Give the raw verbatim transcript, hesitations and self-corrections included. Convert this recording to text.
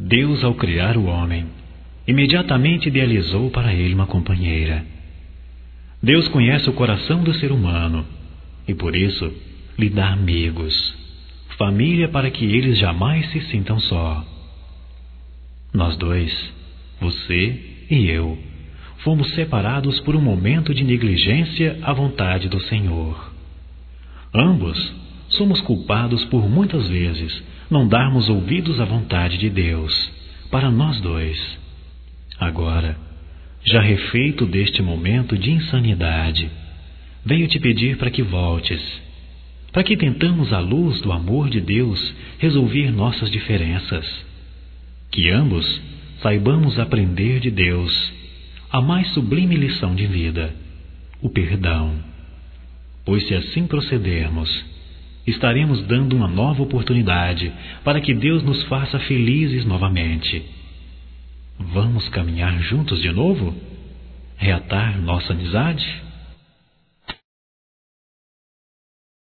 Deus, ao criar o homem, imediatamente idealizou para ele uma companheira. Deus conhece o coração do ser humano e, por isso, lhe dá amigos, família, para que eles jamais se sintam só. Nós dois, você e eu, fomos separados por um momento de negligência à vontade do Senhor. Ambos somos culpados por muitas vezes não darmos ouvidos à vontade de Deus para nós dois. Agora, já refeito deste momento de insanidade, venho te pedir para que voltes, para que tentamos, à luz do amor de Deus, resolver nossas diferenças. Que ambos saibamos aprender de Deus a mais sublime lição de vida, o perdão. Pois se assim procedermos, estaremos dando uma nova oportunidade para que Deus nos faça felizes novamente. Vamos caminhar juntos de novo? Reatar nossa amizade?